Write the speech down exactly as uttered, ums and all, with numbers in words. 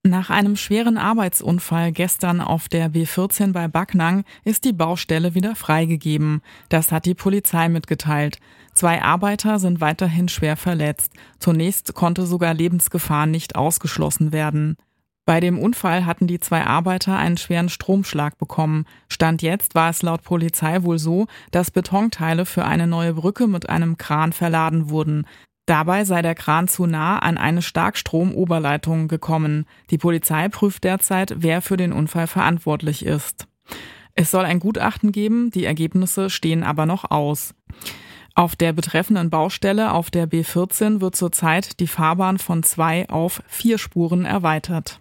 Nach einem schweren Arbeitsunfall gestern auf der B vierzehn bei Backnang ist die Baustelle wieder freigegeben. Das hat die Polizei mitgeteilt. Zwei Arbeiter sind weiterhin schwer verletzt. Zunächst konnte sogar Lebensgefahr nicht ausgeschlossen werden. Bei dem Unfall hatten die zwei Arbeiter einen schweren Stromschlag bekommen. Stand jetzt war es laut Polizei wohl so, dass Betonteile für eine neue Brücke mit einem Kran verladen wurden. Dabei sei der Kran zu nah an eine Starkstromoberleitung gekommen. Die Polizei prüft derzeit, wer für den Unfall verantwortlich ist. Es soll ein Gutachten geben, die Ergebnisse stehen aber noch aus. Auf der betreffenden Baustelle auf der B vierzehn wird zurzeit die Fahrbahn von zwei auf vier Spuren erweitert.